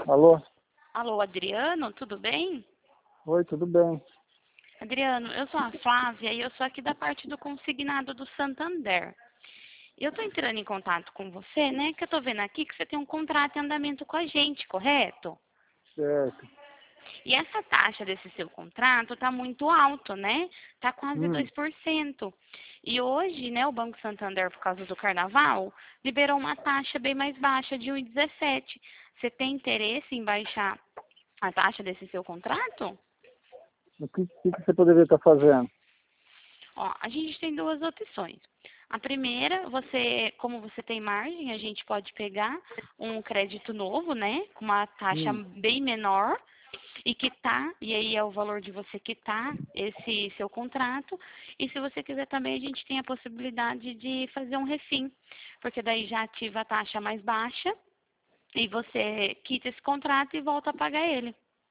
Alô? Alô, Adriano, tudo bem? Oi, tudo bem? Adriano, eu sou a Flávia e eu sou aqui da parte do consignado do Santander. Eu tô entrando em contato com você, né? Que eu tô vendo aqui que você tem um contrato em andamento com a gente, correto? Certo. E essa taxa desse seu contrato tá muito alto, né? Tá quase Hum, 2%. E hoje, né, o Banco Santander, por causa do carnaval, liberou uma taxa bem mais baixa de 1,17. Você tem interesse em baixar a taxa desse seu contrato? o que você poderia estar fazendo? Ó, a gente tem duas opções. A primeira, como você tem margem, a gente pode pegar um crédito novo, né, com uma taxa Hum. bem menor e quitar, e aí é o valor de você quitar esse seu contrato. E se você quiser também, a gente tem a possibilidade de fazer um refim, porque daí já ativa a taxa mais baixa e você quita esse contrato e volta a pagar ele.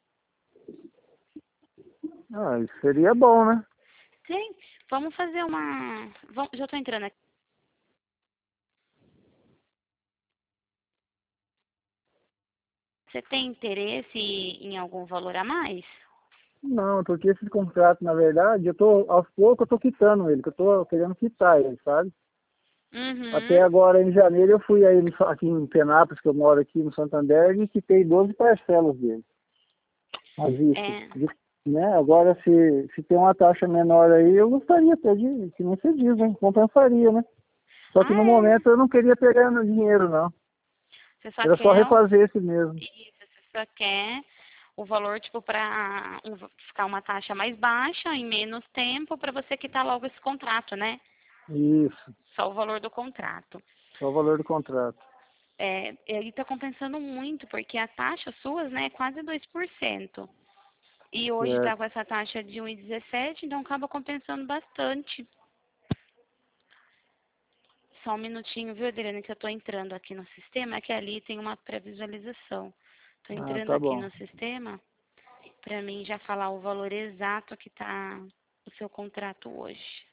Ah, isso seria bom, né? Sim, vamos fazer uma. Já estou entrando aqui. Você tem interesse em algum valor a mais? Não, porque esse contrato, na verdade, aos poucos eu tô quitando ele, que eu tô querendo quitar ele, sabe? Até Uhum. agora, em janeiro, eu fui aí aqui em Penápolis, que eu moro aqui no Santander, e quitei 12 parcelas dele, à vista. É. Né? Agora, se tem uma taxa menor aí, eu gostaria até de, que nem você diz, né? Compensaria, né? Só que Ah, no é. momento eu não queria pegar no dinheiro, não. Você só Era só quer refazer esse mesmo. isso, você só quer o valor, tipo, para ficar uma taxa mais baixa em menos tempo para você quitar logo esse contrato, né? Isso, Só o valor do contrato. só o valor do contrato. É, ele está compensando muito, porque a taxa suas, né, é quase 2%. E hoje está Certo. com essa taxa de 1,17, então acaba compensando bastante. Só um minutinho, viu, Adriana, que eu estou entrando aqui no sistema, que ali tem uma pré-visualização. Estou Ah, entrando tá aqui bom. no sistema para mim já falar o valor exato que está o seu contrato hoje.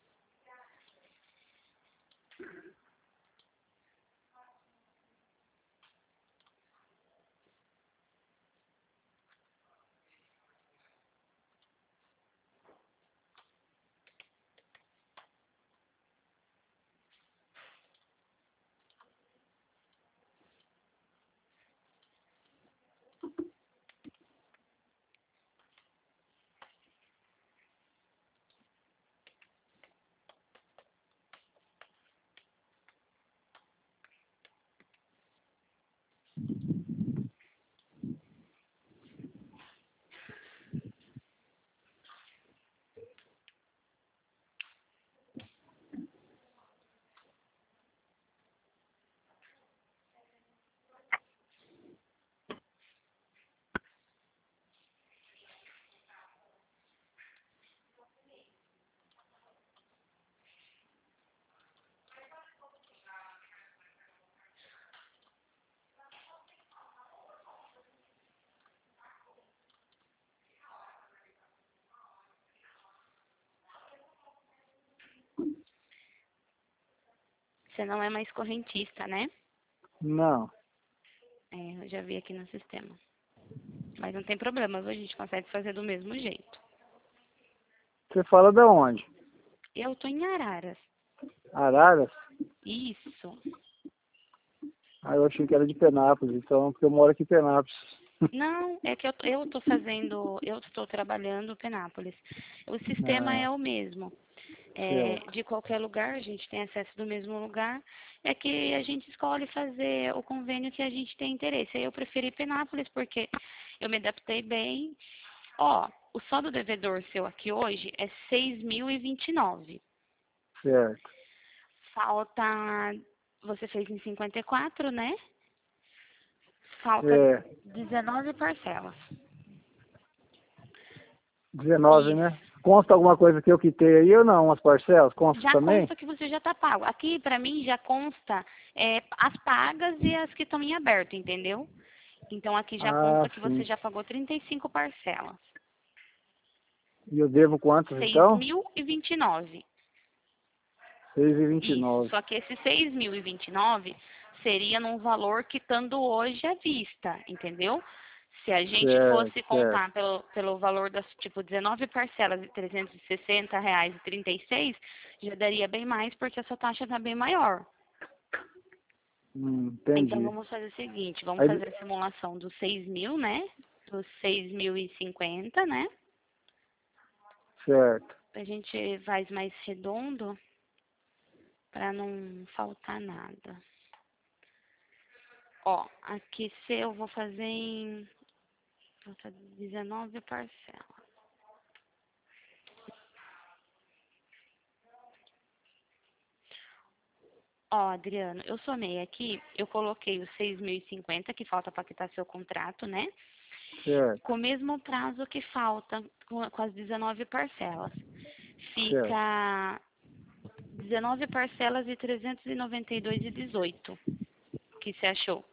Você não é mais correntista, né? Não. É, eu já vi aqui no sistema. Mas não tem problema, viu? A gente consegue fazer do mesmo jeito. Você fala da onde? Eu tô em Araras. Araras? Isso. Ah, eu achei que era de Penápolis, então, porque eu moro aqui em Penápolis. Não, é que eu estou trabalhando Penápolis. O sistema Ah, é o mesmo. É, certo. de qualquer lugar, a gente tem acesso do mesmo lugar. É que a gente escolhe fazer o convênio que a gente tem interesse. Aí eu preferi Penápolis porque eu me adaptei bem. Ó, o saldo devedor seu aqui hoje é 6.029. Certo. Falta, você fez em 54, né? Falta É, 19 parcelas. 19, Isso. né? Consta alguma coisa que eu quitei aí ou não? Umas parcelas? Consta Já também? consta que você já está pago. Aqui, para mim, já consta as pagas e as que estão em aberto, entendeu? Então, aqui já Ah, consta que você sim. já pagou 35 parcelas. E eu devo quantos, Seis então? mil e vinte e nove. Seis e vinte e Isso. nove. Só que esse 6.029 seria num valor quitando hoje à vista, entendeu? Se a gente Certo, fosse certo. contar pelo valor das, tipo, 19 parcelas de R$ 360,36, já daria bem mais, porque a sua taxa está bem maior. Então, Entendi. vamos fazer o seguinte, vamos Aí, fazer a simulação dos 6.000, né? Dos 6.050, né? certo. A gente faz mais redondo, para não faltar nada. Ó, aqui se eu vou fazer em 19 parcelas. Ó, Adriano, eu somei aqui, eu coloquei os 6.050 que falta para quitar seu contrato, né? Certo, Com o mesmo prazo que falta com as 19 parcelas. certo. Fica 19 parcelas de 392,18. O que você achou?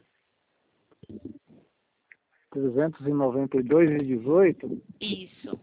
392,18. Isso,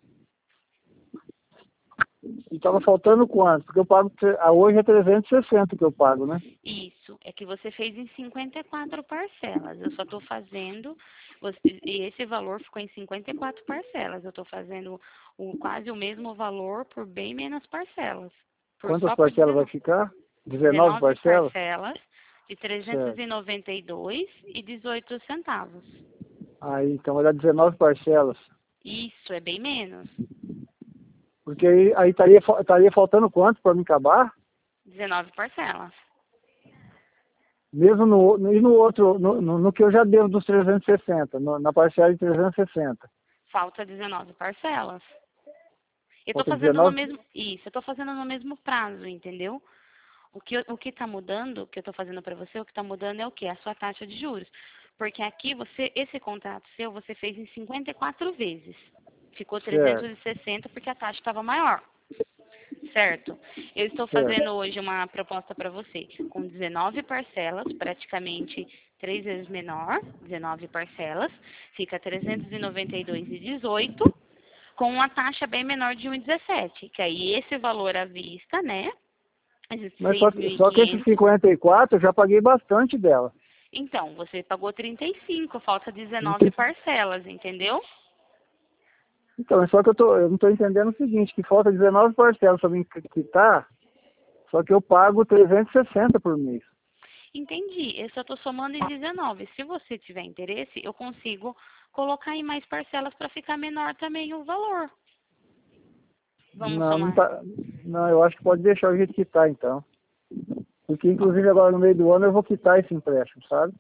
E estava faltando quanto? Porque eu pago, hoje é 360 que eu pago, né? isso. É que você fez em 54 parcelas. Eu só estou fazendo, e esse valor ficou em 54 parcelas. Eu estou fazendo quase o mesmo valor por bem menos parcelas. Quantas Só por parcelas vai 19. ficar? 19 19 parcelas? parcelas de Certo. 392,18 centavos. Aí, então vai dar 19 parcelas. Isso, é bem menos. Porque aí estaria faltando quanto para me acabar? 19 parcelas. Mesmo e no outro, no que eu já devo dos 360, na parcela de 360. Falta 19 parcelas. Eu estou Falta fazendo no 19? mesmo. Isso, eu estou fazendo no mesmo prazo, entendeu? O que está mudando, o que eu estou fazendo para você, o que está mudando é o quê? A sua taxa de juros. Porque aqui esse contrato seu, você fez em 54 vezes. Ficou Certo, 360 porque a taxa estava maior. Certo? Eu estou certo. fazendo hoje uma proposta para você com 19 parcelas, praticamente 3 vezes menor, 19 parcelas, fica 392,18, com uma taxa bem menor de 1,17, que aí esse valor à vista, né, esses Mas só que esses 6.500, 54 eu já paguei bastante dela. então, você pagou 35, falta 19 parcelas, entendeu? Então, é só que eu não estou entendendo o seguinte, que falta 19 parcelas para mim quitar, só que eu pago 360 por mês. Entendi. Eu só estou somando em 19. Se você tiver interesse, eu consigo colocar em mais parcelas para ficar menor também o valor. Vamos Não, não somar. tá. Não, eu acho que pode deixar o jeito que tá, então. Porque inclusive agora no meio do ano eu vou quitar esse empréstimo, sabe?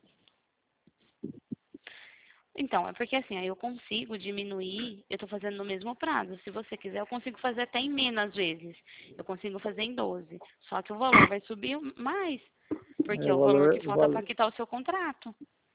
Então, é porque assim, aí eu consigo diminuir, eu estou fazendo no mesmo prazo. Se você quiser, eu consigo fazer até em menos vezes. Eu consigo fazer em 12. Só que o valor vai subir mais, porque É, é o o valor valor, que falta para quitar o seu contrato.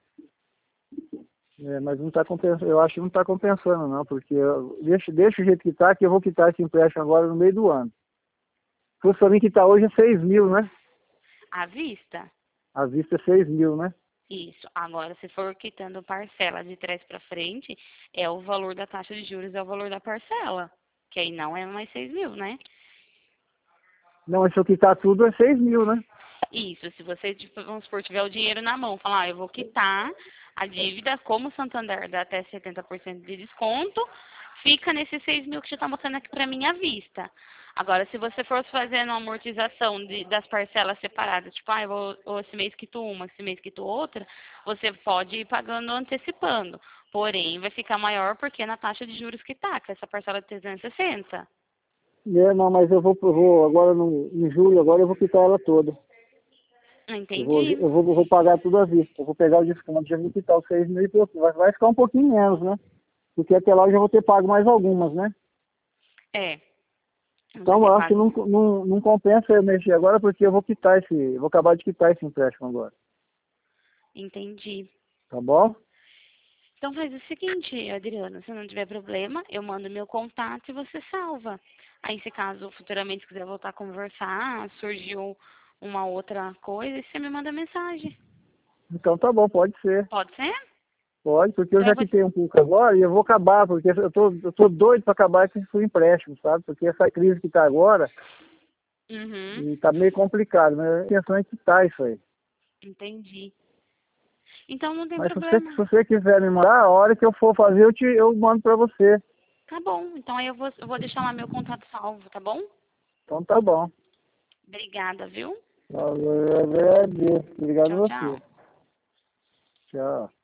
mas não está compensando, eu acho que não está compensando não, porque deixa o jeito que tá, que eu vou quitar esse empréstimo agora no meio do ano. Se fosse para mim quitar hoje é 6.000, né? À vista. À vista é 6.000, né? Isso. Agora, se for quitando parcela de trás para frente, é o valor da taxa de juros, é o valor da parcela. Que aí não é mais 6.000, né? Não, mas se eu quitar tudo é 6.000, né? Isso. Se você, tipo, vamos supor, tiver o dinheiro na mão, falar, eu vou quitar a dívida, como o Santander dá até 70% de desconto, fica nesses 6.000 que você está botando aqui para mim à vista. Agora, se você for fazendo uma amortização das parcelas separadas, tipo, eu vou esse mês quito uma, esse mês quito outra, você pode ir pagando antecipando. Porém, vai ficar maior porque é na taxa de juros que tá, que é essa parcela de 360. Não, mas eu vou agora em julho, agora eu vou quitar ela toda. Entendi. Eu vou pagar tudo à vista. Eu vou pegar o desconto, já vou quitar os 6.000 e pouco. Vai ficar um pouquinho menos, né? Porque até lá eu já vou ter pago mais algumas, né? É, vai Então ter eu acho que pago. não compensa eu mexer agora porque eu vou acabar de quitar esse empréstimo agora. Entendi. Tá bom? Então faz o seguinte, Adriano, se não tiver problema, eu mando meu contato e você salva. Aí, se caso futuramente quiser voltar a conversar, surgiu uma outra coisa, você me manda mensagem. Então tá bom, pode ser. Pode ser? Pode, porque eu Então eu já vou. quitei um pouco agora e eu vou acabar, porque eu tô doido para acabar com esse empréstimo, sabe? Porque essa crise que tá agora, Uhum, e tá meio complicado, mas a intenção é quitar isso aí. entendi. Então não tem Mas problema. se você quiser me mandar, a hora que eu for fazer, eu mando para você. Tá bom. Então aí eu vou deixar lá meu contato salvo, tá bom? Então tá bom. Obrigada, viu? Eu agradeço. Obrigado Tchau, a você. tchau. Tchau.